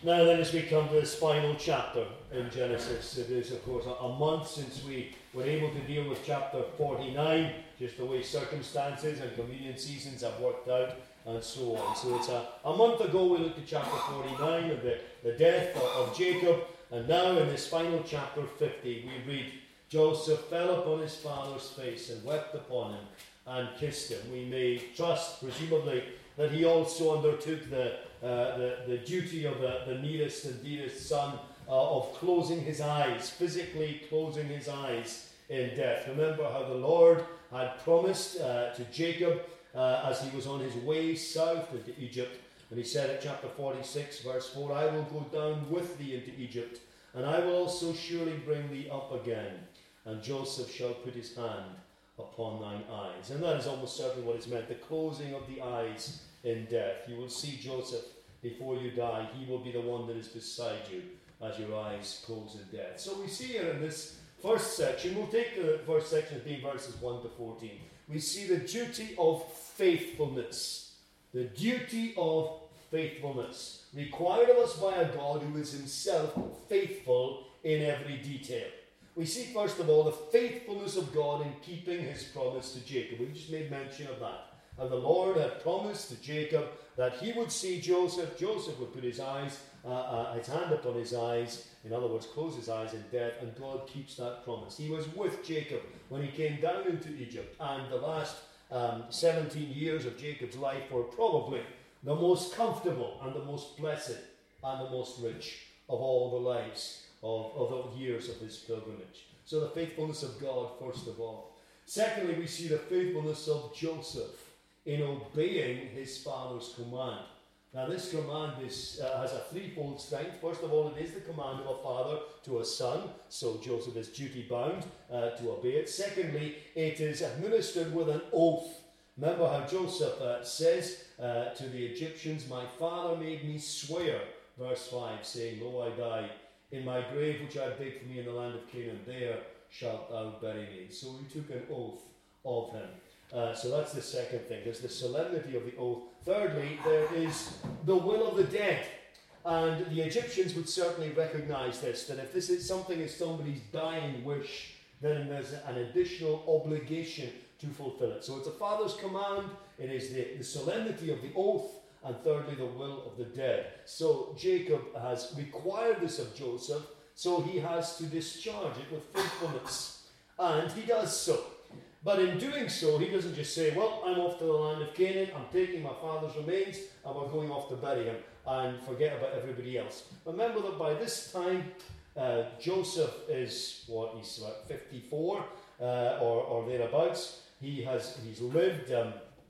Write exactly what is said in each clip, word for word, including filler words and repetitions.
Now then, as we come to this final chapter in Genesis, it is of course a, a month since we were able to deal with chapter forty-nine, just the way circumstances and communion seasons have worked out and so on. So it's a, a month ago we looked at chapter forty-nine of the, the death of, of Jacob, and now in this final chapter fifty we read, Joseph fell upon his father's face and wept upon him and kissed him. We may trust, presumably, that he also undertook the uh, the, the duty of the, the nearest and dearest son uh, of closing his eyes, physically closing his eyes in death. Remember how the Lord had promised uh, to Jacob uh, as he was on his way south into Egypt, and he said at chapter forty-six, verse four, I will go down with thee into Egypt, and I will also surely bring thee up again, and Joseph shall put his hand upon thine eyes. And that is almost certainly what it's meant, the closing of the eyes in death. You will see Joseph before you die. He will be the one that is beside you as your eyes close in death. So we see here in this first section, we'll take the first section as being verses one to fourteen. We see the duty of faithfulness. The duty of faithfulness required of us by a God who is himself faithful in every detail. We see first of all the faithfulness of God in keeping his promise to Jacob. We just made mention of that. And the Lord had promised to Jacob that he would see Joseph. Joseph would put his eyes, uh, uh, his hand upon his eyes, in other words, close his eyes in death, and God keeps that promise. He was with Jacob when he came down into Egypt, and the last um, seventeen years of Jacob's life were probably the most comfortable and the most blessed and the most rich of all the lives of, of the years of his pilgrimage. So the faithfulness of God, first of all. Secondly, we see the faithfulness of Joseph in obeying his father's command. Now this command is, uh, has a threefold strength. First of all, it is the command of a father to a son, so Joseph is duty-bound uh, to obey it. Secondly, it is administered with an oath. Remember how Joseph uh, says uh, to the Egyptians, my father made me swear, verse five, saying, Lo, I die in my grave which I dig for me in the land of Canaan, there shalt thou bury me. So he took an oath of him. Uh, so that's the second thing. There's the solemnity of the oath. Thirdly, there is the will of the dead. And the Egyptians would certainly recognize this, that if this is something is somebody's dying wish, then there's an additional obligation to fulfill it. So it's a father's command, it is the, the solemnity of the oath, and thirdly, the will of the dead. So Jacob has required this of Joseph, so he has to discharge it with faithfulness. And he does so. But in doing so, he doesn't just say, well, I'm off to the land of Canaan, I'm taking my father's remains, and we're going off to bury him, and forget about everybody else. Remember that by this time, uh, Joseph is, what, he's about fifty-four, uh, or, or thereabouts. He has, he's lived um,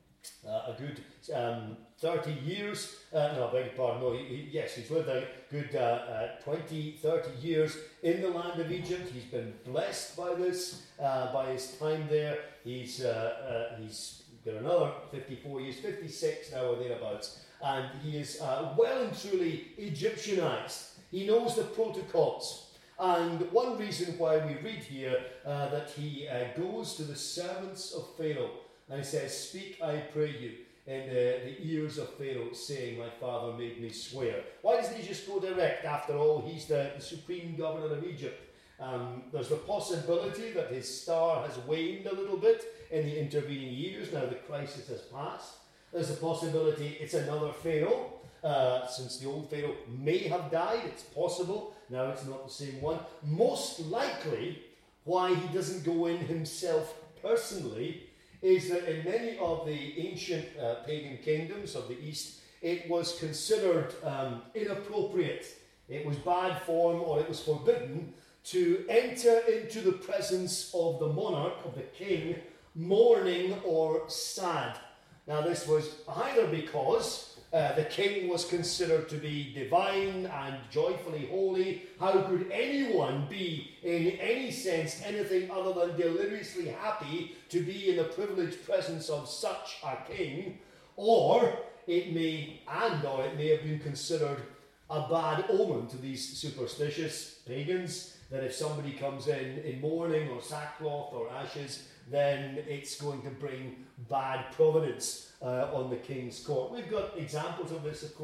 uh, a good um, thirty years, uh, no, I beg your pardon, no, he, he, yes, he's lived a good uh, uh, twenty, thirty years in the land of Egypt. He's been blessed by this, uh, by his time there. He's, uh, uh, he's got another fifty-four years, fifty-six now or thereabouts, and he is uh, well and truly Egyptianized. He knows the protocols. And one reason why we read here uh, that he uh, goes to the servants of Pharaoh, and he says, speak, I pray you, in the, the ears of Pharaoh, saying, my father made me swear. Why doesn't he just go direct? After all, he's the, the supreme governor of Egypt. Um, there's the possibility that his star has waned a little bit in the intervening years, now the crisis has passed. There's a possibility it's another Pharaoh, uh, since the old Pharaoh may have died, it's possible. Now it's not the same one. Most likely, why he doesn't go in himself personally is that in many of the ancient uh, pagan kingdoms of the East, it was considered um, inappropriate. It was bad form, or it was forbidden to enter into the presence of the monarch, of the king, mourning or sad. Now this was either because uh, the king was considered to be divine and joyfully holy. How could anyone be, in any sense, anything other than deliriously happy to be in the privileged presence of such a king? Or it may, and or it may have been considered a bad omen to these superstitious pagans, that if somebody comes in in mourning or sackcloth or ashes, then it's going to bring bad providence uh, on the king's court. We've got examples of this, of course,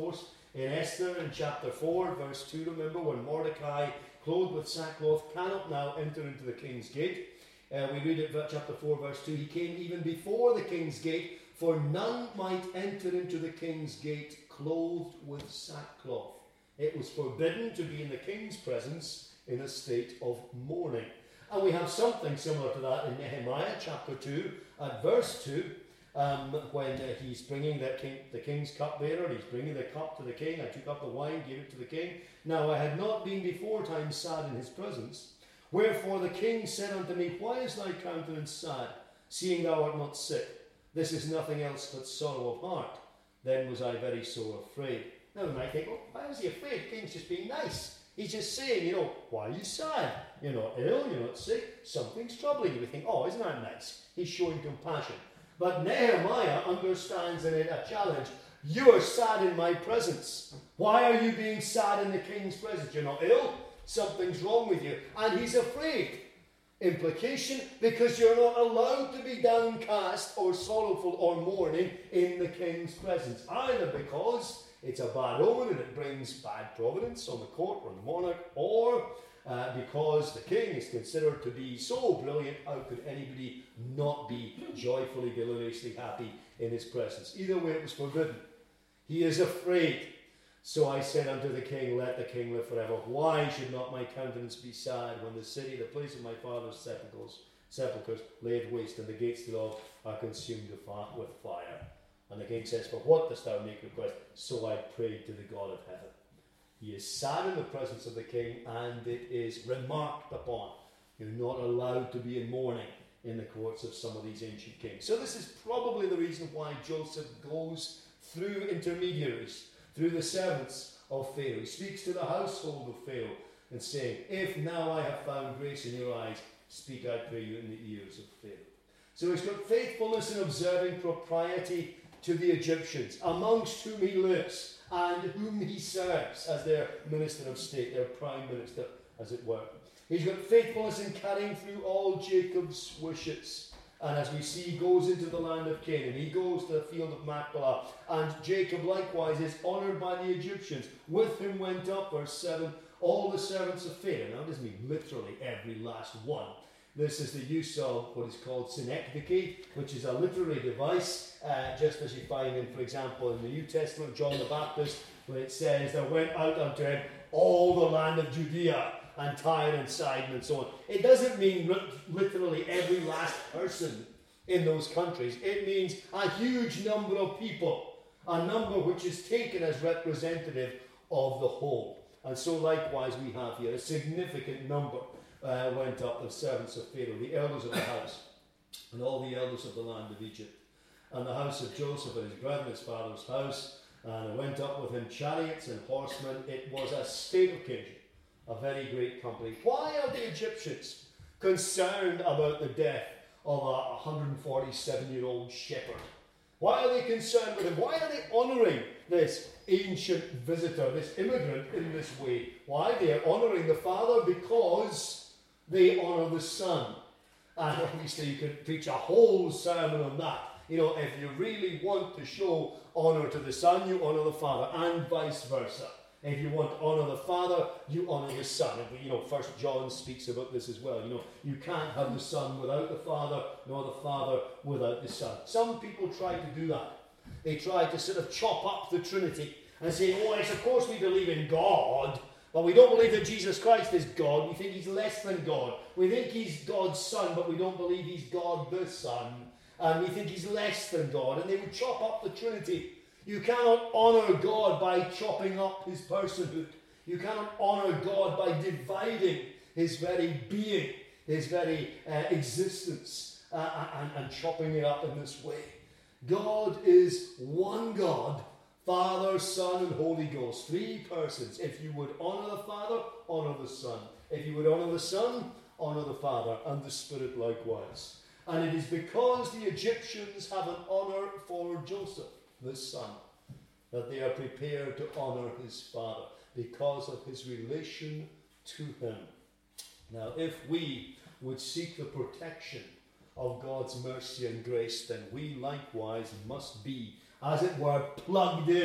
In Esther, in chapter four, verse two, remember, when Mordecai, clothed with sackcloth, cannot now enter into the king's gate. Uh, we read it, chapter four, verse two, he came even before the king's gate, for none might enter into the king's gate clothed with sackcloth. It was forbidden to be in the king's presence in a state of mourning. And we have something similar to that in Nehemiah chapter two, at verse two, um, when uh, he's bringing the, king, the king's cupbearer, he's bringing the cup to the king. I took up the wine, gave it to the king. Now I had not been before time sad in his presence. Wherefore the king said unto me, why is thy countenance sad, seeing thou art not sick? This is nothing else but sorrow of heart. Then was I very sore afraid. Now we might think, well, why was he afraid? The king's just being nice. He's just saying, you know, why are you sad? You're not ill, you're not sick, something's troubling you. We think, oh, isn't that nice? He's showing compassion. But Nehemiah understands in it a challenge. You are sad in my presence. Why are you being sad in the king's presence? You're not ill, something's wrong with you. And he's afraid. Implication, because you're not allowed to be downcast or sorrowful or mourning in the king's presence. Either because it's a bad omen and it brings bad providence on the court or the monarch, or uh, because the king is considered to be so brilliant, how could anybody not be joyfully, deliriously happy in his presence? Either way, it was forbidden. He is afraid. So I said unto the king, let the king live forever. Why should not my countenance be sad when the city, the place of my father's sepulchres, sepulchres laid waste, and the gates thereof are consumed with fire? And the king says, for what dost thou make request? So I prayed to the God of heaven. He is sad in the presence of the king, and it is remarked upon. You're not allowed to be in mourning in the courts of some of these ancient kings. So this is probably the reason why Joseph goes through intermediaries, through the servants of Pharaoh. He speaks to the household of Pharaoh and saying, if now I have found grace in your eyes, speak, I pray you, in the ears of Pharaoh. So he's got faithfulness in observing propriety to the Egyptians, amongst whom he lives and whom he serves as their minister of state, their prime minister, as it were. He's got faithfulness in carrying through all Jacob's wishes. And as we see, he goes into the land of Canaan. He goes to the field of Machpelah. And Jacob likewise is honoured by the Egyptians. With him went up, verse seven, all the servants of Pharaoh. Now, it doesn't mean literally every last one. This is the use of what is called synecdoche, which is a literary device, uh, just as you find in, for example, in the New Testament, John the Baptist, when it says, there went out unto him all the land of Judea, and Tyre and Sidon and so on. It doesn't mean li- literally every last person in those countries. It means a huge number of people, a number which is taken as representative of the whole. And so likewise we have here a significant number uh, went up, the servants of Pharaoh, the elders of the house, and all the elders of the land of Egypt, and the house of Joseph and his brethren, his father's house, and went up with him chariots and horsemen. It was a state occasion. A very great company. Why are the Egyptians concerned about the death of a one hundred forty-seven-year-old shepherd? Why are they concerned with him? Why are they honouring this ancient visitor, this immigrant in this way? Why? They are honouring the father because they honour the son. And obviously you could preach a whole sermon on that. You know, if you really want to show honour to the son, you honour the father, and vice versa. If you want to honour the Father, you honour the Son. And, you know, First John speaks about this as well. You know, you can't have the Son without the Father, nor the Father without the Son. Some people try to do that. They try to sort of chop up the Trinity and say, oh, yes, of course we believe in God, but we don't believe that Jesus Christ is God. We think he's less than God. We think he's God's Son, but we don't believe he's God the Son. And we think he's less than God. And they would chop up the Trinity. You cannot honour God by chopping up his personhood. You cannot honour God by dividing his very being, his very uh, existence, uh, and, and chopping it up in this way. God is one God, Father, Son, and Holy Ghost. Three persons. If you would honour the Father, honour the Son. If you would honour the Son, honour the Father, and the Spirit likewise. And it is because the Egyptians have an honour for Joseph, the son, that they are prepared to honour his father because of his relation to him. Now, if we would seek the protection of God's mercy and grace, then we likewise must be, as it were, plugged in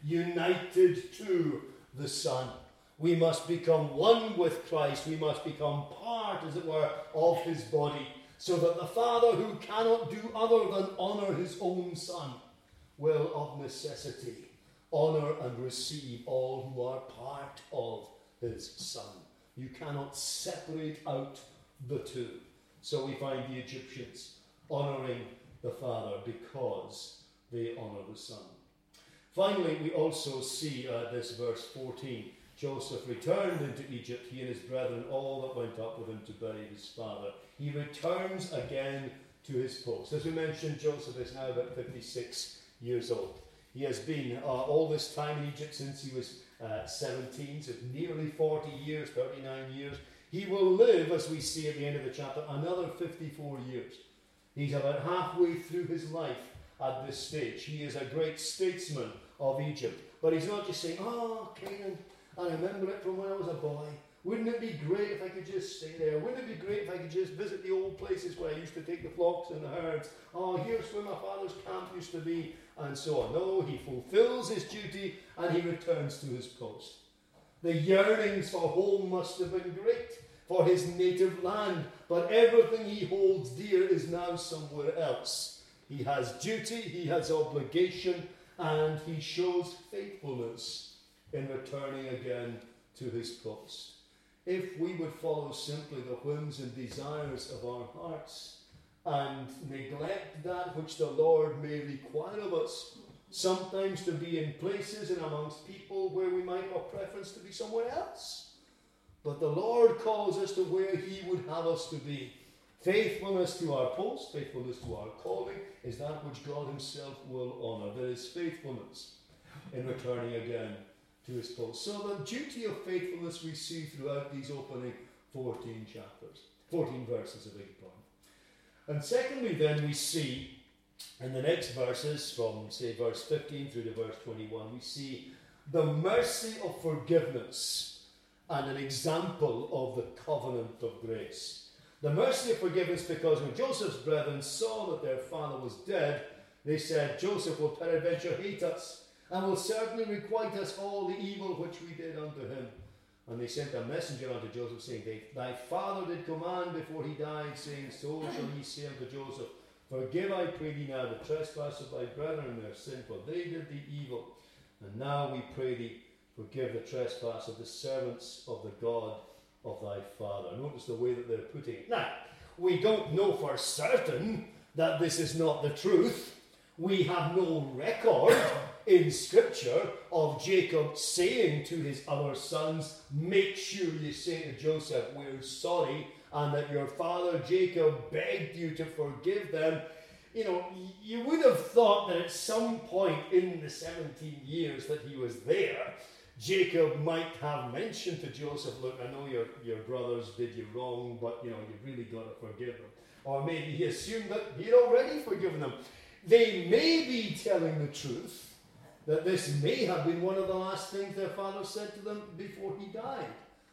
united to the Son. We must become one with Christ. We must become part, as it were, of his body, so that the Father, who cannot do other than honour his own Son, will of necessity honour and receive all who are part of his Son. You cannot separate out the two. So we find the Egyptians honouring the Father because they honour the Son. Finally, we also see uh, this verse fourteen. Joseph returned into Egypt, he and his brethren, all that went up with him to bury his father. He returns again to his post. As we mentioned, Joseph is now about fifty-six years old. He has been uh, all this time in Egypt since he was uh, seventeen, so nearly forty years, thirty-nine years. He will live, as we see at the end of the chapter, another fifty-four years. He's about halfway through his life at this stage. He is a great statesman of Egypt. But he's not just saying, oh, Canaan, I remember it from when I was a boy. Wouldn't it be great if I could just stay there? Wouldn't it be great if I could just visit the old places where I used to take the flocks and the herds? Oh, here's where my father's camp used to be, and so on. No, he fulfills his duty and he returns to his post. The yearnings for home must have been great, for his native land, but everything he holds dear is now somewhere else. He has duty, he has obligation, and he shows faithfulness in returning again to his post. If we would follow simply the whims and desires of our hearts and neglect that which the Lord may require of us, sometimes to be in places and amongst people where we might have preference to be somewhere else. But the Lord calls us to where he would have us to be. Faithfulness to our post, faithfulness to our calling, is that which God himself will honour. There is faithfulness in returning again to his post. So the duty of faithfulness we see throughout these opening fourteen chapters, fourteen verses of big pardon. And secondly then we see in the next verses, from say verse fifteen through to verse twenty-one, we see the mercy of forgiveness and an example of the covenant of grace. The mercy of forgiveness, because when Joseph's brethren saw that their father was dead, they said, Joseph will peradventure hate us, and will certainly requite us all the evil which we did unto him. And they sent a messenger unto Joseph, saying, Thy father did command before he died, saying, So shall ye say unto Joseph, Forgive, I pray thee now, the trespass of thy brethren and their sin, for they did thee evil. And now we pray thee, forgive the trespass of the servants of the God of thy father. Notice the way that they're putting it. Now, we don't know for certain that this is not the truth. We have no record in Scripture of Jacob saying to his other sons, make sure you say to Joseph, we're sorry, and that your father Jacob begged you to forgive them. You know, you would have thought that at some point in the seventeen years that he was there, Jacob might have mentioned to Joseph, look, I know your, your brothers did you wrong, but, you know, you really got to forgive them. Or maybe he assumed that he'd already forgiven them. They may be telling the truth, that this may have been one of the last things their father said to them before he died.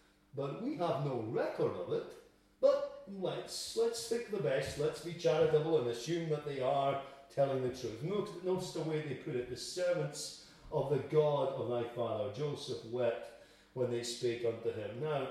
But we have no record of it. But let's, let's pick the best, let's be charitable and assume that they are telling the truth. Notice, notice the way they put it, the servants of the God of thy father. Joseph wept when they spake unto him. Now,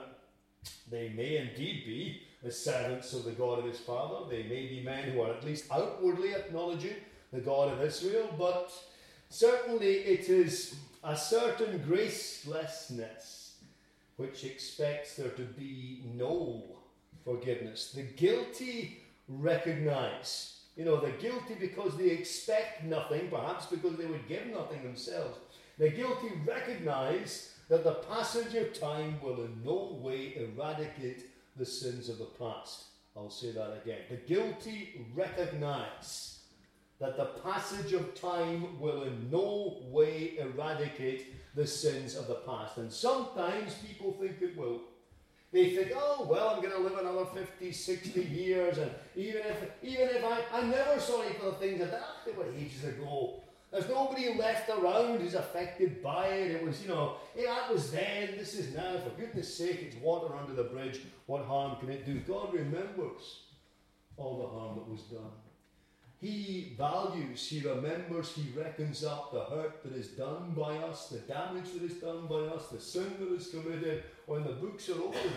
they may indeed be the servants of the God of his father. They may be men who are at least outwardly acknowledging the God of Israel, but certainly it is a certain gracelessness which expects there to be no forgiveness. The guilty recognize. You know, the guilty because they expect nothing, perhaps because they would give nothing themselves. The guilty recognize that the passage of time will in no way eradicate the sins of the past. I'll say that again. The guilty recognize that the passage of time will in no way eradicate the sins of the past. And sometimes people think it will. They think, oh, well, I'm going to live another fifty, sixty years, and even if even if I, I'm never sorry for the things that happened ages ago. There's nobody left around who's affected by it. It was, you know, hey, that was then, this is now. For goodness sake, it's water under the bridge. What harm can it do? God remembers all the harm that was done. He values, he remembers, he reckons up the hurt that is done by us, the damage that is done by us, the sin that is committed when the books are opened.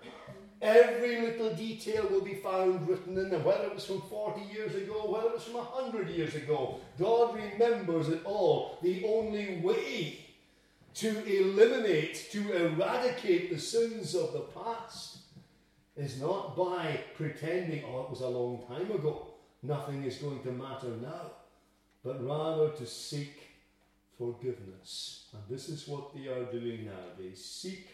Every little detail will be found written in them, whether it was from forty years ago, whether it was from one hundred years ago. God remembers it all. The only way to eliminate, to eradicate the sins of the past is not by pretending, oh, it was a long time ago. Nothing is going to matter now, but rather to seek forgiveness. And this is what they are doing now. They seek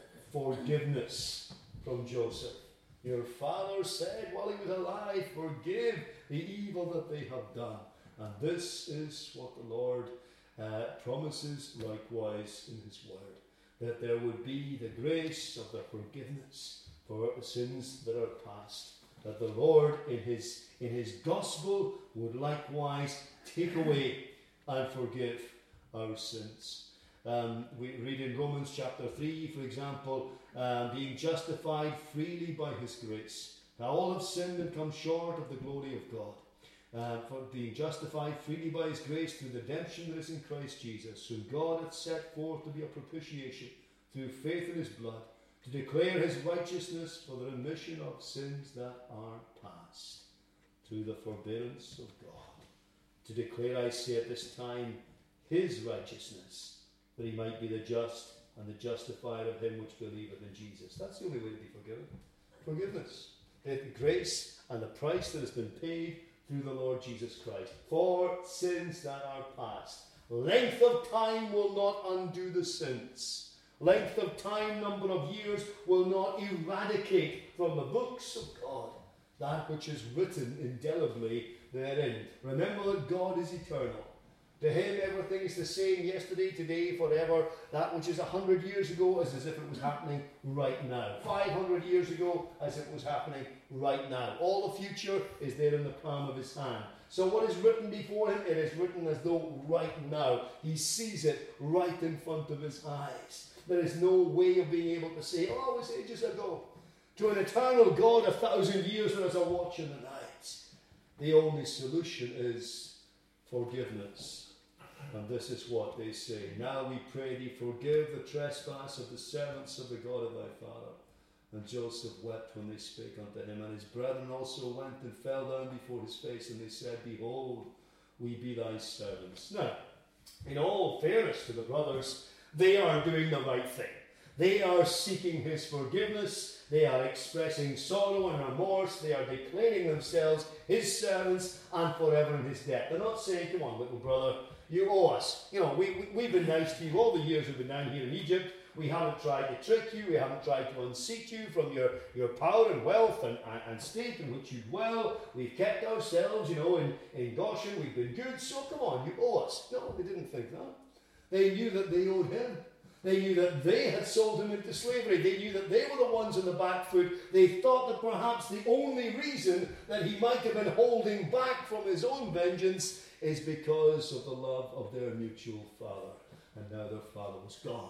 forgiveness from Joseph. Your father said while he was alive, forgive the evil that they have done. And this is what the Lord uh, promises likewise in his word, that there would be the grace of the forgiveness for the sins that are past, that the Lord in his in his gospel would likewise take away and forgive our sins. Um, we read in Romans chapter three, for example, um, being justified freely by his grace. Now all have sinned and come short of the glory of God. Uh, for being justified freely by his grace through the redemption that is in Christ Jesus, whom God hath set forth to be a propitiation through faith in his blood, to declare his righteousness for the remission of sins that are past, through the forbearance of God. To declare, I say at this time, his righteousness, that he might be the just and the justifier of him which believeth in Jesus. That's the only way to be forgiven. Forgiveness. The grace and the price that has been paid through the Lord Jesus Christ for sins that are past. Length of time will not undo the sins. Length of time, number of years, will not eradicate from the books of God that which is written indelibly therein. Remember that God is eternal. To him everything is the same, yesterday, today, forever. That which is a hundred years ago is as if it was happening right now. Five hundred years ago as if it was happening right now. All the future is there in the palm of his hand. So what is written before him, it is written as though right now. He sees it right in front of his eyes. There is no way of being able to say, oh, it was ages ago. To an eternal God, a thousand years are as a watch in the night. The only solution is forgiveness. And this is what they say. Now we pray thee, forgive the trespass of the servants of the God of thy father. And Joseph wept when they spake unto him. And his brethren also went and fell down before his face. And they said, behold, we be thy servants. Now, in all fairness to the brothers, they are doing the right thing. They are seeking his forgiveness. They are expressing sorrow and remorse. They are declaring themselves his servants and forever in his debt. They're not saying, come on, little brother, you owe us. You know, we, we, we've been nice to you all the years we've been down here in Egypt. We haven't tried to trick you. We haven't tried to unseat you from your, your power and wealth and, and, and state in which you dwell. We've kept ourselves, you know, in, in Goshen. We've been good. So come on, you owe us. No, they didn't think that. They knew that they owed him. They knew that they had sold him into slavery. They knew that they were the ones on the back foot. They thought that perhaps the only reason that he might have been holding back from his own vengeance is because of the love of their mutual father. And now their father was gone.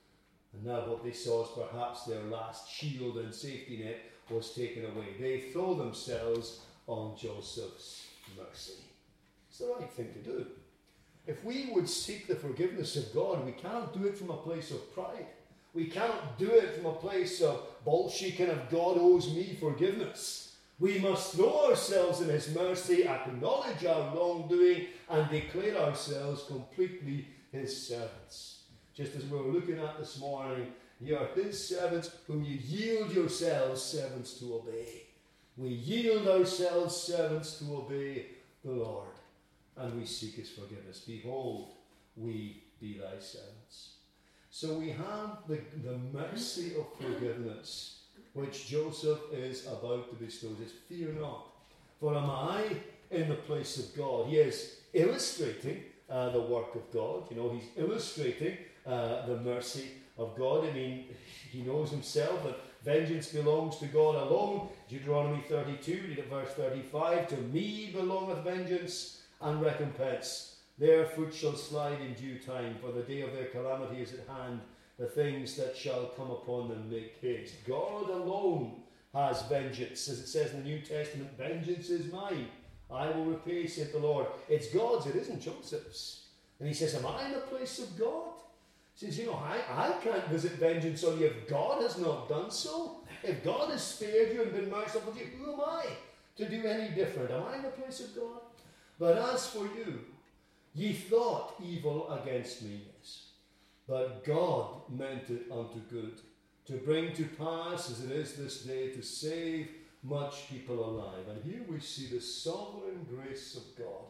And now what they saw as perhaps their last shield and safety net was taken away. They throw themselves on Joseph's mercy. It's the right thing to do. If we would seek the forgiveness of God, we cannot do it from a place of pride. We cannot do it from a place of bullshit of God owes me forgiveness. We must throw ourselves in his mercy, acknowledge our wrongdoing, and declare ourselves completely his servants. Just as we were looking at this morning, you are his servants whom you yield yourselves servants to obey. We yield ourselves servants to obey the Lord. And we seek his forgiveness. Behold, we be thy servants. So we have the, the mercy of forgiveness, which Joseph is about to bestow. He says, fear not, for am I in the place of God? He is illustrating uh, the work of God. You know, he's illustrating uh, the mercy of God. I mean, he knows himself that vengeance belongs to God alone. Deuteronomy thirty-two, read at verse thirty-five. To me belongeth vengeance and recompense. Their foot shall slide in due time, for the day of their calamity is at hand. The things that shall come upon them make haste. God alone has vengeance. As it says in the New Testament, vengeance is mine. I will repay, saith the Lord. It's God's, it isn't Joseph's. And he says, am I in the place of God? He says, you know, I, I can't visit vengeance on you if God has not done so. If God has spared you and been merciful to you, who am I to do any different? Am I in the place of God? But as for you, ye thought evil against me, yes. But God meant it unto good, to bring to pass, as it is this day, to save much people alive. And here we see the sovereign grace of God,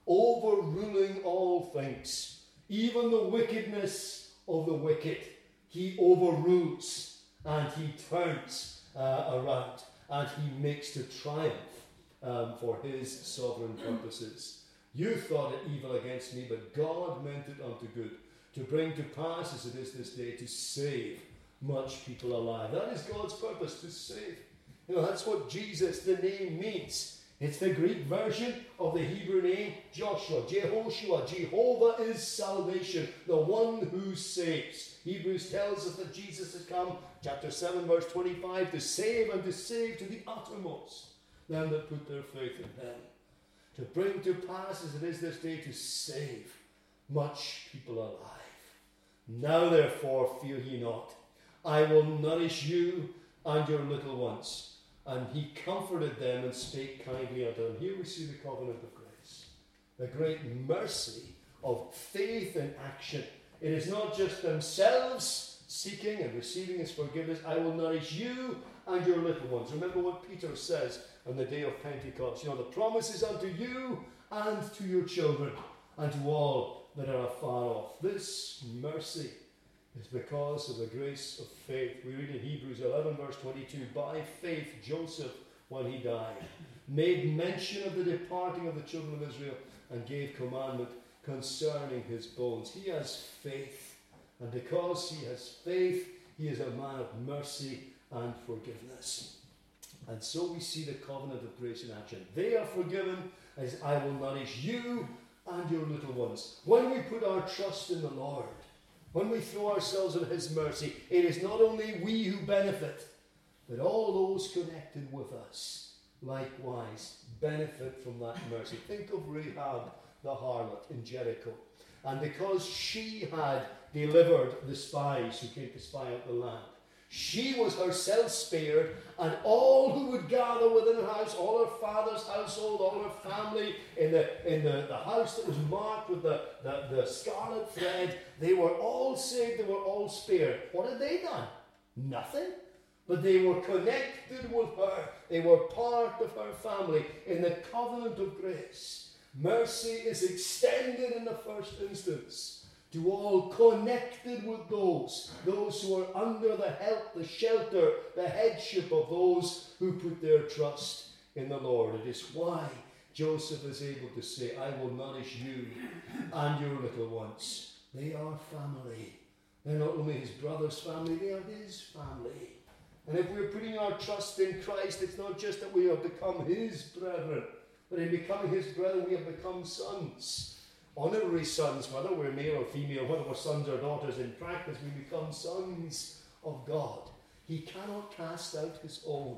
overruling all things, even the wickedness of the wicked. He overrules and he turns uh, around and he makes to triumph um, for his sovereign purposes. You thought it evil against me, but God meant it unto good, to bring to pass, as it is this day, to save much people alive. That is God's purpose, to save. You know, that's what Jesus, the name, means. It's the Greek version of the Hebrew name Joshua, Jehoshua. Jehovah is salvation, the one who saves. Hebrews tells us that Jesus has come, chapter seven, verse twenty-five, to save and to save to the uttermost them that put their faith in him. To bring to pass, as it is this day, to save much people alive. Now therefore fear ye not. I will nourish you and your little ones. And he comforted them and spake kindly unto them. Here we see the covenant of grace, the great mercy of faith in action. It is not just themselves seeking and receiving his forgiveness. I will nourish you and your little ones. Remember what Peter says on the day of Pentecost. You know, the promise is unto you and to your children and to all that are afar off. This mercy is because of the grace of faith. We read in Hebrews eleven, verse twenty-two, by faith Joseph, when he died, made mention of the departing of the children of Israel and gave commandment concerning his bones. He has faith, and because he has faith, he is a man of mercy and forgiveness. And so we see the covenant of grace in action. They are forgiven as I will nourish you and your little ones. When we put our trust in the Lord, when we throw ourselves on his mercy, it is not only we who benefit, but all those connected with us likewise benefit from that mercy. Think of Rahab the harlot in Jericho. And because she had delivered the spies who came to spy out the land, she was herself spared, and all who would gather within her house, all her father's household, all her family, in the in the, the house that was marked with the, the, the scarlet thread, they were all saved, they were all spared. What had they done? Nothing. But they were connected with her. They were part of her family in the covenant of grace. Mercy is extended in the first instance to all connected with those, those who are under the help, the shelter, the headship of those who put their trust in the Lord. It is why Joseph is able to say, I will nourish you and your little ones. They are family. They're not only his brother's family, they are his family. And if we're putting our trust in Christ, it's not just that we have become his brethren, but in becoming his brethren, we have become sons. Honorary sons, whether we're male or female, whether we're sons or daughters, in practice we become sons of God. He cannot cast out his own.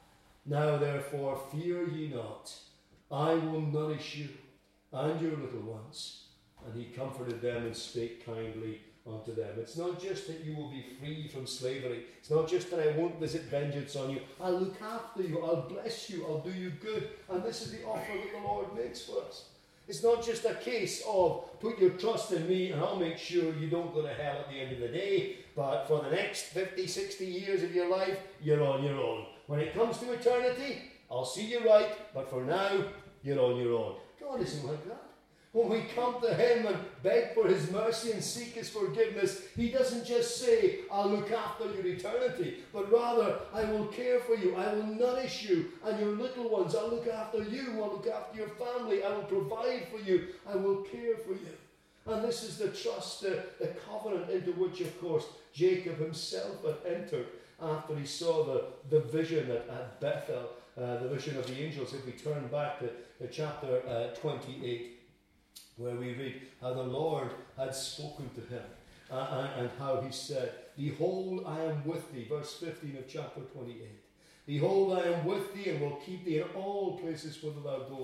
Now therefore fear ye not. I will nourish you and your little ones. And he comforted them and spake kindly unto them. It's not just that you will be free from slavery. It's not just that I won't visit vengeance on you. I'll look after you. I'll bless you. I'll do you good. And this is the offer that the Lord makes for us. It's not just a case of put your trust in me and I'll make sure you don't go to hell at the end of the day, but for the next fifty, sixty years of your life, you're on your own. When it comes to eternity, I'll see you right, but for now, you're on your own. God isn't like that. When we come to him and beg for his mercy and seek his forgiveness, he doesn't just say, I'll look after your eternity, but rather, I will care for you, I will nourish you and your little ones, I'll look after you, I'll look after your family, I will provide for you, I will care for you. And this is the trust, the, the covenant into which, of course, Jacob himself had entered after he saw the, the vision at, at Bethel, uh, the vision of the angels. If we turn back to, to chapter uh, twenty-eight, where we read how the Lord had spoken to him uh, and, and how he said, behold, I am with thee, verse fifteen of chapter twenty-eight. Behold, I am with thee and will keep thee in all places whither thou goest,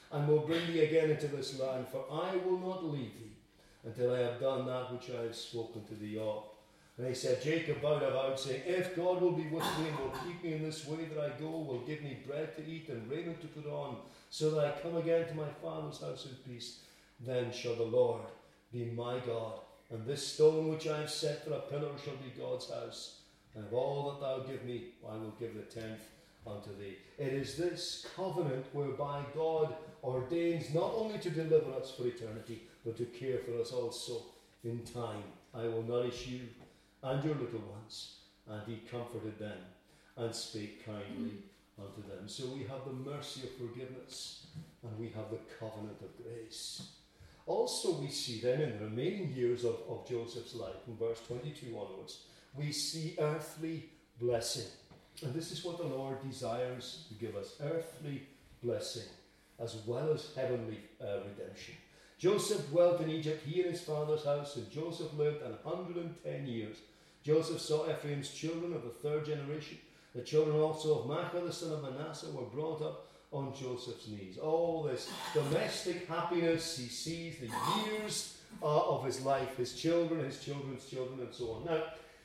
and will bring thee again into this land, for I will not leave thee until I have done that which I have spoken to thee of. And he said, Jacob vowed a vow, saying, If God will be with me and will keep me in this way that I go, will give me bread to eat and raiment to put on, so that I come again to my father's house in peace, then shall the Lord be my God, and this stone which I have set for a pillar shall be God's house. And of all that thou give me, I will give the tenth unto thee. It is this covenant whereby God ordains not only to deliver us for eternity, but to care for us also in time. I will nourish you and your little ones. And he comforted them and spake kindly unto them. So we have the mercy of forgiveness, and we have the covenant of grace. Also we see then in the remaining years of, of Joseph's life, from verse twenty-two onwards, we see earthly blessing. And this is what the Lord desires to give us, earthly blessing, as well as heavenly uh, redemption. Joseph dwelt in Egypt, he and his father's house, and Joseph lived an hundred and ten years. Joseph saw Ephraim's children of the third generation. The children also of Machir, the son of Manasseh, were brought up on Joseph's knees. All this domestic happiness, he sees the years uh, of his life, his children, his children's children, and so on. Now,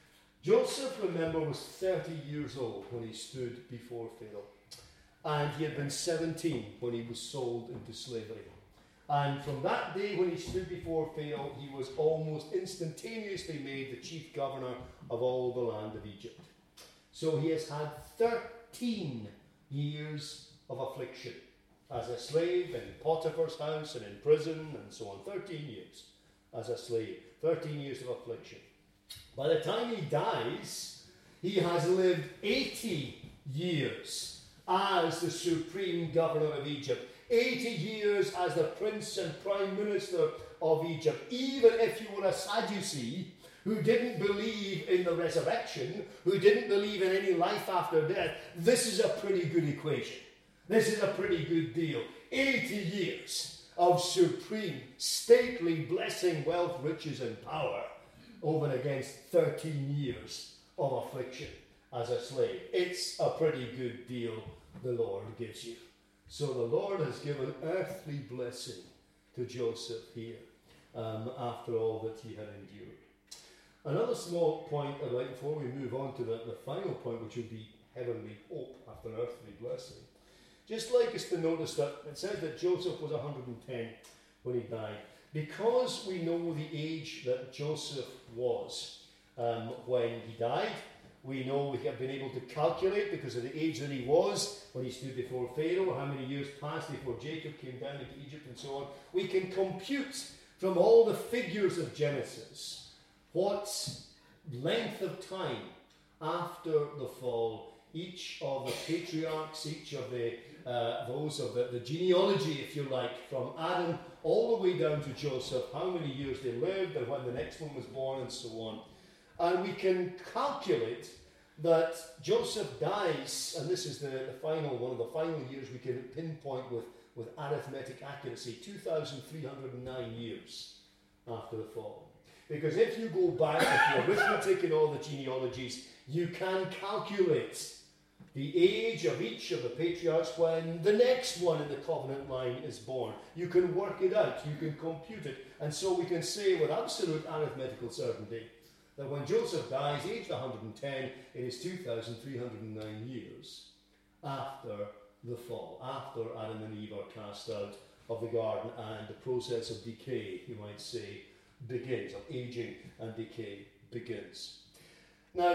Joseph, remember, was thirty years old when he stood before Pharaoh. And he had been seventeen when he was sold into slavery. And from that day when he stood before Pharaoh, he was almost instantaneously made the chief governor of all the land of Egypt. So he has had thirteen years of affliction as a slave in Potiphar's house and in prison and so on. thirteen years as a slave. thirteen years of affliction. By the time he dies, he has lived eighty years as the supreme governor of Egypt. eighty years as the prince and prime minister of Egypt. Even if you were a Sadducee who didn't believe in the resurrection, who didn't believe in any life after death, this is a pretty good equation. This is a pretty good deal. eighty years of supreme, stately blessing, wealth, riches, and power over against thirteen years of affliction as a slave. It's a pretty good deal the Lord gives you. So the Lord has given earthly blessing to Joseph here um, after all that he had endured. Another small point I'd like, before we move on to the, the final point, which would be heavenly hope after earthly blessing. Just like us to notice that it says that Joseph was one hundred and ten when he died. Because we know the age that Joseph was um, when he died, we know we have been able to calculate, because of the age that he was when he stood before Pharaoh, how many years passed before Jacob came down into Egypt and so on. We can compute from all the figures of Genesis what length of time after the fall each of the patriarchs, each of the uh, those of the, the genealogy, if you like, from Adam all the way down to Joseph, how many years they lived and when the next one was born and so on. And we can calculate that Joseph dies, and this is the, the final one of the final years we can pinpoint with, with arithmetic accuracy, two thousand three hundred nine years after the fall. Because if you go back with the arithmetic and all the genealogies, you can calculate the age of each of the patriarchs when the next one in the covenant line is born. You can work it out, you can compute it, and so we can say with absolute arithmetical certainty that when Joseph dies, aged one hundred and ten, it is two thousand three hundred nine years after the fall, after Adam and Eve are cast out of the garden and the process of decay, you might say, begins, of aging and decay begins. Now,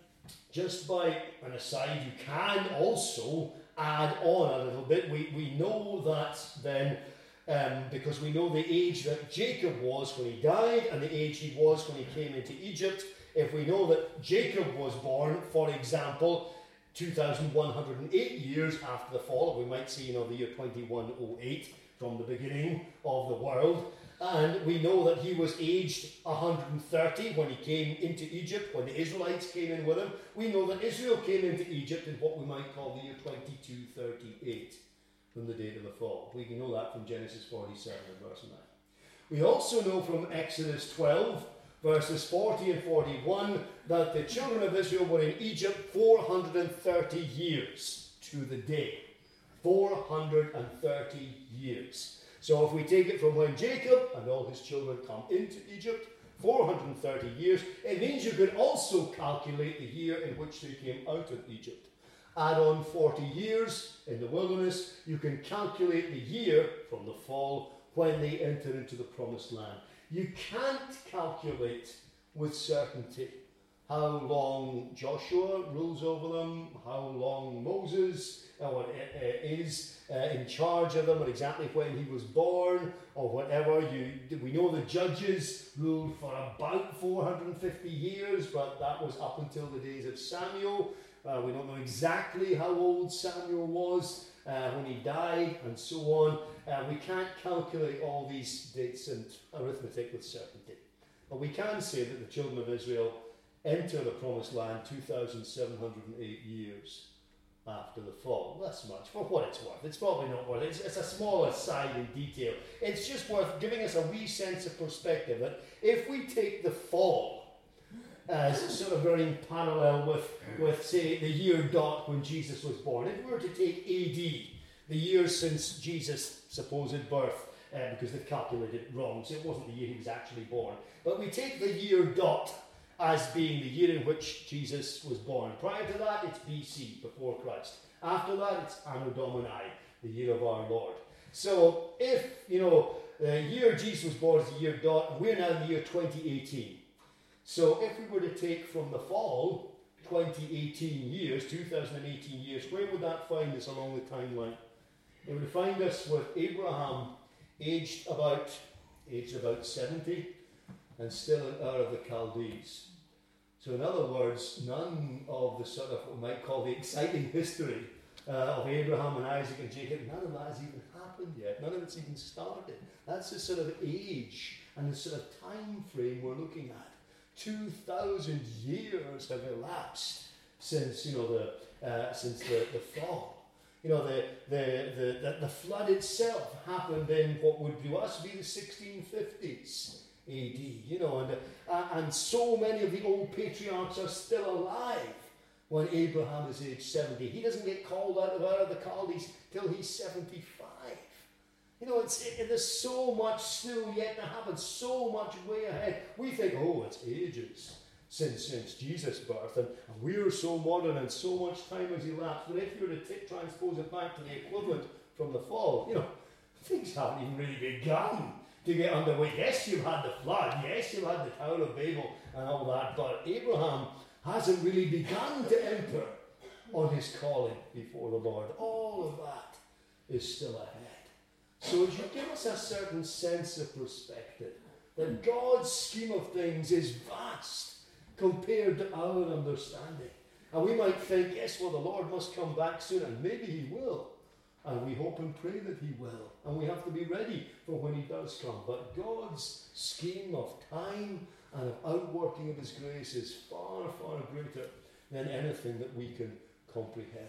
just by an aside, you can also add on a little bit. We, we know that then, um, because we know the age that Jacob was when he died and the age he was when he came into Egypt. If we know that Jacob was born, for example, two thousand one hundred eight years after the fall, we might see, you know, the year twenty-one oh eight from the beginning of the world. And we know that he was aged one hundred thirty when he came into Egypt, when the Israelites came in with him. We know that Israel came into Egypt in what we might call the year twenty-two thirty-eight, from the date of the fall. We can know that from Genesis forty-seven and verse nine. We also know from Exodus twelve, verses forty and forty-one, that the children of Israel were in Egypt four hundred thirty years to the day. four hundred thirty years. So if we take it from when Jacob and all his children come into Egypt, four hundred thirty years, it means you can also calculate the year in which they came out of Egypt. Add on forty years in the wilderness, you can calculate the year from the fall when they enter into the promised land. You can't calculate with certainty how long Joshua rules over them, how long Moses uh, is uh, in charge of them, or exactly when he was born, or whatever. You, we know the judges ruled for about four hundred fifty years, but that was up until the days of Samuel. Uh, we don't know exactly how old Samuel was uh, when he died, and so on. Uh, we can't calculate all these dates and arithmetic with certainty. But we can say that the children of Israel enter the promised land two thousand seven hundred eight years after the fall. That's much. For what it's worth. It's probably not worth it. It's, it's a small aside in detail. It's just worth giving us a wee sense of perspective that if we take the fall as sort of very parallel with, with, say, the year dot when Jesus was born, if we were to take A D, the years since Jesus' supposed birth, uh, because they've calculated it wrong, so it wasn't the year he was actually born, but we take the year dot as being the year in which Jesus was born. Prior to that, it's B C, before Christ. After that, it's Anno Domini, the year of our Lord. So if, you know, the year Jesus was born is the year dot, we're now in the year twenty eighteen. So if we were to take from the fall twenty eighteen years, two thousand eighteen years, where would that find us along the timeline? It would find us with Abraham aged about, aged about seventy, and still in Ur of the Chaldees. So in other words, none of the sort of what we might call the exciting history uh, of Abraham and Isaac and Jacob, none of that has even happened yet. None of it's even started. That's the sort of age and the sort of time frame we're looking at. Two thousand years have elapsed since, you know, the uh, since the, the fall. You know, the, the, the, the, the flood itself happened in what would to us be the sixteen fifties. A D, you know, and, uh, and so many of the old patriarchs are still alive when Abraham is age seventy. He doesn't get called out of Ur of the Chaldees till he's seventy-five. You know, it's, it, there's so much still yet to happen, so much way ahead. We think, oh, it's ages since, since Jesus' birth, and, and we're so modern and so much time has elapsed. But if you were to t- transpose it back to the equivalent from the fall, you know, things haven't even really begun to get underway. Yes, you've had the flood. Yes, you've had the Tower of Babel and all that. But Abraham hasn't really begun to enter on his calling before the Lord. All of that is still ahead. So it should give us a certain sense of perspective that God's scheme of things is vast compared to our understanding. And we might think, yes, well, the Lord must come back soon, and maybe he will. And we hope and pray that he will. And we have to be ready for when he does come. But God's scheme of time and of outworking of his grace is far, far greater than anything that we can comprehend.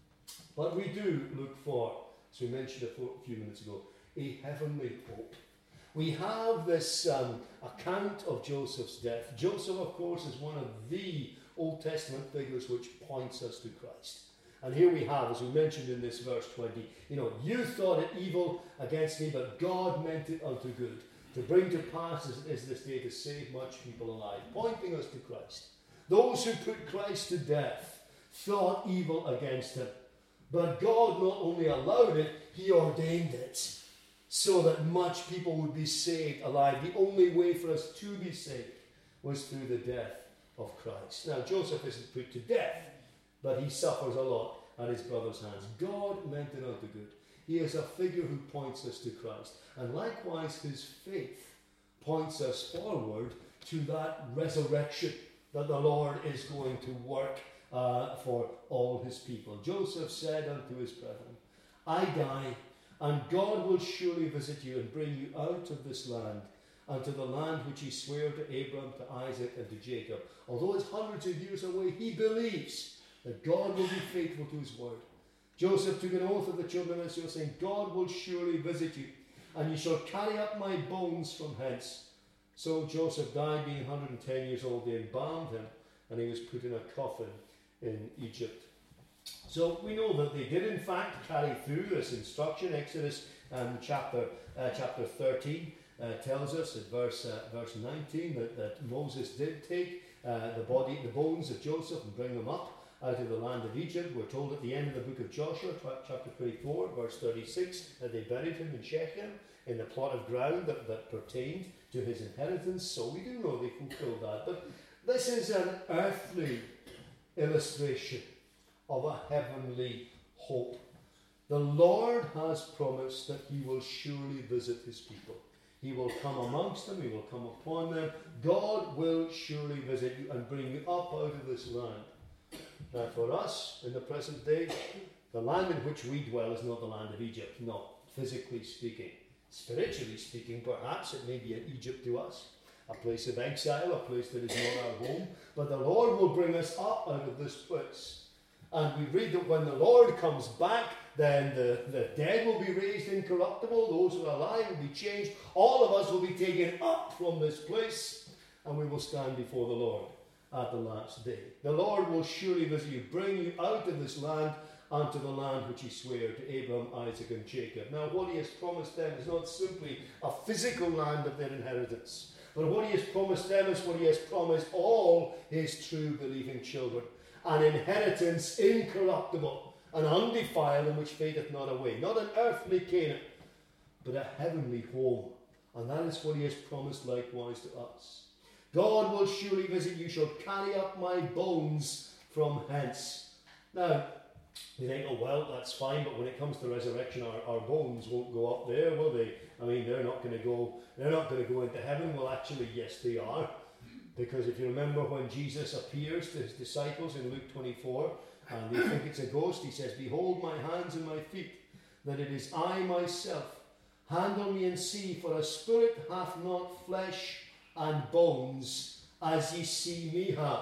But we do look for, as we mentioned a few minutes ago, a heavenly hope. We have this um, account of Joseph's death. Joseph, of course, is one of the Old Testament figures which points us to Christ. And here we have, as we mentioned in this verse twenty, you know, you thought it evil against me, but God meant it unto good, to bring to pass as it is this day to save much people alive, pointing us to Christ. Those who put Christ to death thought evil against him, but God not only allowed it, he ordained it, so that much people would be saved alive. The only way for us to be saved was through the death of Christ. Now, Joseph isn't put to death, but he suffers a lot at his brother's hands. God meant it unto good. He is a figure who points us to Christ. And likewise, his faith points us forward to that resurrection that the Lord is going to work uh, for all his people. Joseph said unto his brethren, I die, and God will surely visit you and bring you out of this land, and to the land which he sware to Abram, to Isaac, and to Jacob. Although it's hundreds of years away, he believes that God will be faithful to his word. Joseph took an oath of the children of Israel, saying, God will surely visit you, and you shall carry up my bones from hence. So Joseph died, being one hundred ten years old. They embalmed him, and he was put in a coffin in Egypt. So we know that they did in fact carry through this instruction. Exodus um, chapter uh, chapter thirteen uh, tells us at verse uh, verse nineteen that, that Moses did take uh, the body, the bones of Joseph and bring them up out of the land of Egypt. We're told at the end of the book of Joshua, chapter twenty-four, verse thirty-six, that they buried him in Shechem in the plot of ground that, that pertained to his inheritance. So we do know they fulfilled that. But this is an earthly illustration of a heavenly hope. The Lord has promised that he will surely visit his people. He will come amongst them, he will come upon them. God will surely visit you and bring you up out of this land. Now for us, in the present day, the land in which we dwell is not the land of Egypt, not physically speaking. Spiritually speaking, perhaps it may be an Egypt to us, a place of exile, a place that is not our home. But the Lord will bring us up out of this place. And we read that when the Lord comes back, then the, the dead will be raised incorruptible, those who are alive will be changed. All of us will be taken up from this place, and we will stand before the Lord at the last day. The Lord will surely visit you, bring you out of this land unto the land which he swore to Abraham, Isaac, and Jacob. Now, what he has promised them is not simply a physical land of their inheritance, but what he has promised them is what he has promised all his true believing children. An inheritance incorruptible and undefiled, in which fadeth not away. Not an earthly Canaan, but a heavenly home. And that is what he has promised likewise to us. God will surely visit you, shall carry up my bones from hence. Now, you think, oh well, that's fine, but when it comes to resurrection, our, our bones won't go up there, will they? I mean, they're not going to go. They're not going to go into heaven. Well, actually, yes, they are. Because if you remember when Jesus appears to his disciples in Luke twenty-four, and they think it's a ghost, he says, "Behold my hands and my feet, that it is I myself. Handle me and see, for a spirit hath not flesh and bones, as ye see me have."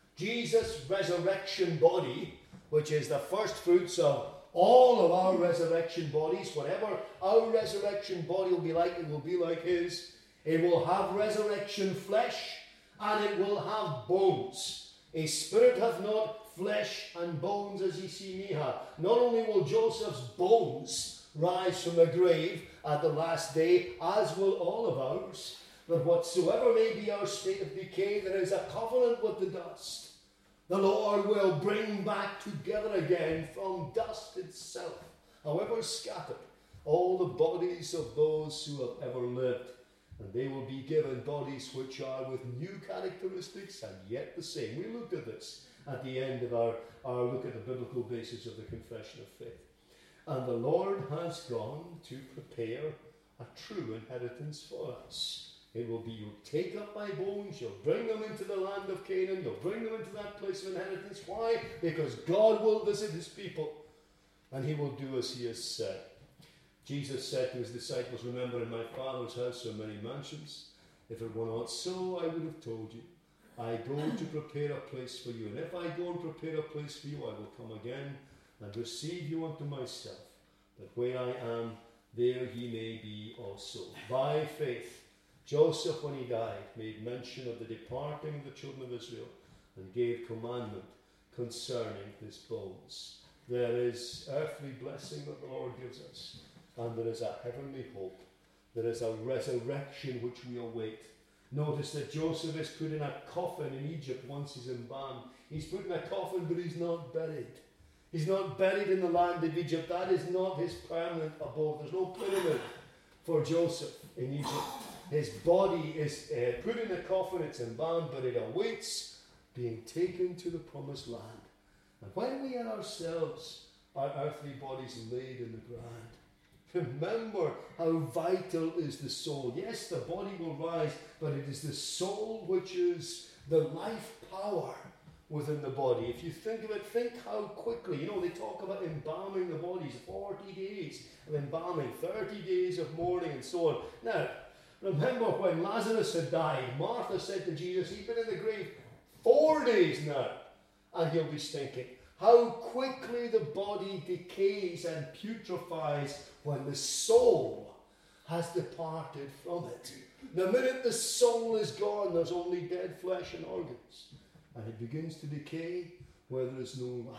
Jesus' resurrection body, which is the first fruits of all of our resurrection bodies, whatever our resurrection body will be like, it will be like his. It will have resurrection flesh, and it will have bones. A spirit hath not flesh and bones, as ye see me have. Not only will Joseph's bones rise from the grave at the last day, as will all of ours, but whatsoever may be our state of decay, there is a covenant with the dust. The Lord will bring back together again from dust itself, however scattered, all the bodies of those who have ever lived. And they will be given bodies which are with new characteristics and yet the same. We looked at this at the end of our, our look at the biblical basis of the confession of faith. And the Lord has gone to prepare a true inheritance for us. It will be, you'll take up my bones, you'll bring them into the land of Canaan, you'll bring them into that place of inheritance. Why? Because God will visit his people, and he will do as he has said. Jesus said to his disciples, "Remember, in my Father's house are many mansions. If it were not so, I would have told you. I go to prepare a place for you. And if I go and prepare a place for you, I will come again and receive you unto myself, that where I am, there ye may be also." By faith, Joseph, when he died, made mention of the departing of the children of Israel and gave commandment concerning his bones. There is earthly blessing that the Lord gives us, and there is a heavenly hope. There is a resurrection which we await. Notice that Joseph is put in a coffin in Egypt once he's embalmed. He's put in a coffin, but he's not buried. He's not buried in the land of Egypt. That is not his permanent abode. There's no pyramid for Joseph in Egypt. His body is uh, put in a coffin, it's embalmed, but it awaits being taken to the promised land. And when we are ourselves, our earthly bodies laid in the ground, remember how vital is the soul. Yes, the body will rise, but it is the soul which is the life power within the body. If you think of it, think how quickly, you know, they talk about embalming the bodies, forty days of embalming, thirty days of mourning, and so on. Now, remember when Lazarus had died, Martha said to Jesus, "He's been in the grave four days now, and he'll be stinking." How quickly the body decays and putrefies when the soul has departed from it. The minute the soul is gone, there's only dead flesh and organs. And it begins to decay where there is no life.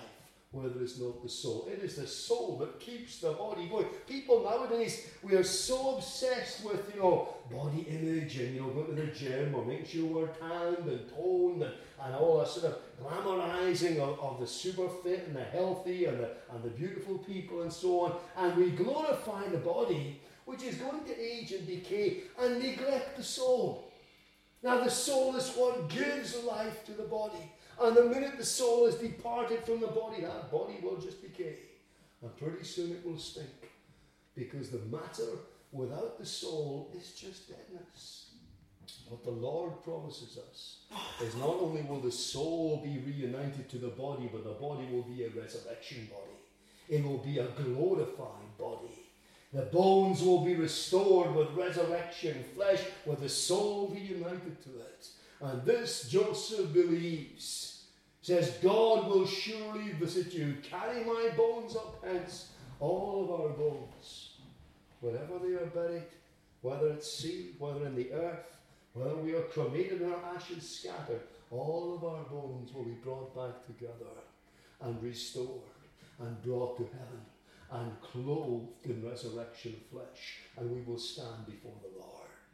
whether it's not the soul. It is the soul that keeps the body going. People nowadays, we are so obsessed with, you know, body image and, you know, going to the gym or making sure we're tanned and toned and, and all that sort of glamorizing of, of the super fit and the healthy and the, and the beautiful people and so on. And we glorify the body, which is going to age and decay, and neglect the soul. Now the soul is what gives life to the body. And the minute the soul is departed from the body, that body will just decay. And pretty soon it will stink. Because the matter without the soul is just deadness. What the Lord promises us is not only will the soul be reunited to the body, but the body will be a resurrection body. It will be a glorified body. The bones will be restored with resurrection flesh, with the soul reunited to it. And this Joseph believes. Says, God will surely visit you. Carry my bones up hence. All of our bones, wherever they are buried, whether at sea, whether in the earth, whether we are cremated and our ashes scattered, all of our bones will be brought back together and restored and brought to heaven and clothed in resurrection flesh, and we will stand before the Lord.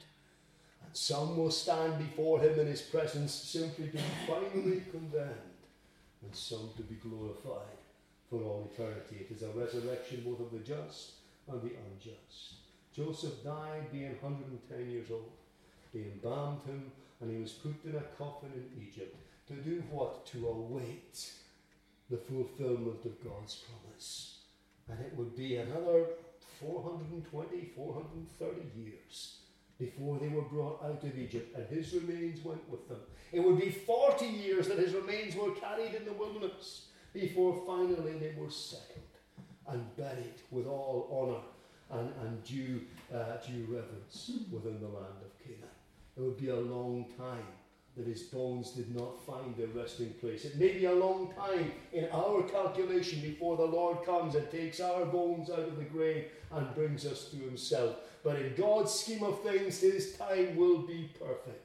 And some will stand before him in his presence simply to be finally condemned, and some to be glorified for all eternity. It is a resurrection both of the just and the unjust. Joseph died being one hundred ten years old. They embalmed him, and he was put in a coffin in Egypt. To do what? To await the fulfillment of God's promise. And it would be another four hundred twenty, four hundred thirty years before they were brought out of Egypt, and his remains went with them. It would be forty years that his remains were carried in the wilderness before finally they were settled and buried with all honour and, and due, uh, due reverence within the land of Canaan. It would be a long time that his bones did not find their resting place. It may be a long time in our calculation before the Lord comes and takes our bones out of the grave and brings us to himself. But in God's scheme of things, his time will be perfect.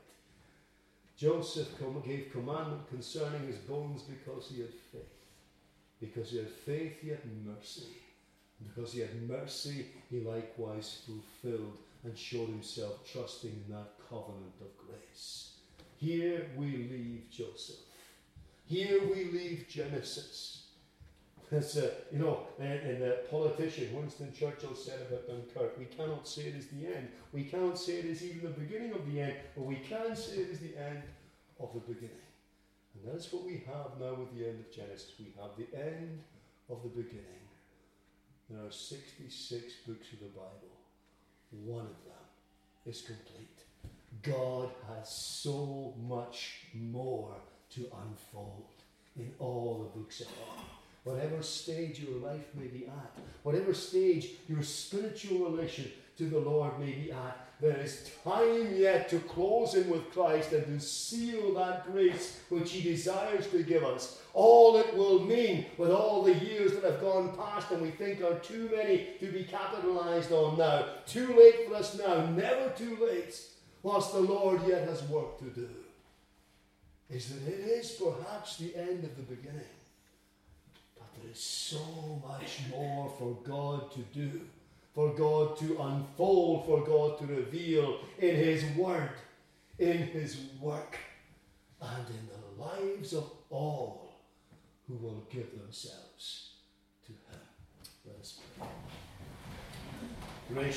Joseph gave commandment concerning his bones because he had faith. Because he had faith, he had mercy. And because he had mercy, he likewise fulfilled and showed himself trusting in that covenant of grace. Here we leave Joseph. Here we leave Genesis. It's a, you know, and, and the politician Winston Churchill said about Dunkirk, we cannot say it is the end. We cannot say it is even the beginning of the end, but we can say it is the end of the beginning. And that is what we have now with the end of Genesis. We have the end of the beginning. There are sixty-six books of the Bible. One of them is complete. God has so much more to unfold in all the books ahead. Whatever stage your life may be at, whatever stage your spiritual relation to the Lord may be at, there is time yet to close in with Christ and to seal that grace which he desires to give us. All it will mean with all the years that have gone past and we think are too many to be capitalized on now. Too late for us now, never too late, whilst the Lord yet has work to do, is that it is perhaps the end of the beginning. But there is so much more for God to do, for God to unfold, for God to reveal in his word, in his work, and in the lives of all who will give themselves to him. Let us pray. Gracious